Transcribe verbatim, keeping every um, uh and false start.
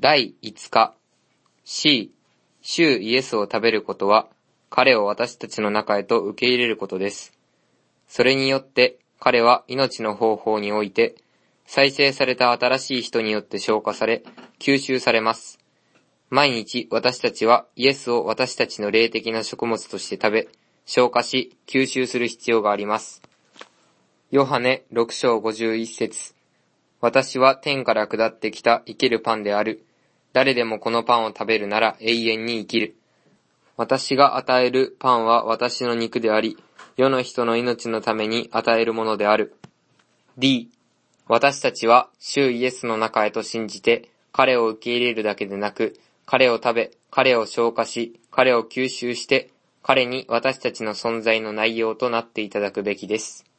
だいいつか C、主イエスを食べることは、彼を私たちの中へと受け入れることです。それによって彼は命の方法において、再生された新しい人によって消化され、吸収されます。毎日私たちはイエスを私たちの霊的な食物として食べ、消化し、吸収する必要があります。ヨハネろく章ごじゅういち節。私は天から下ってきた生きるパンである。誰でもこのパンを食べるなら永遠に生きる。私が与えるパンは私の肉であり、世の人の命のために与えるものである。D、私たちは主イエスの中へと信じて、彼を受け入れるだけでなく、彼を食べ、彼を消化し、彼を吸収して、彼に私たちの存在の内容となっていただくべきです。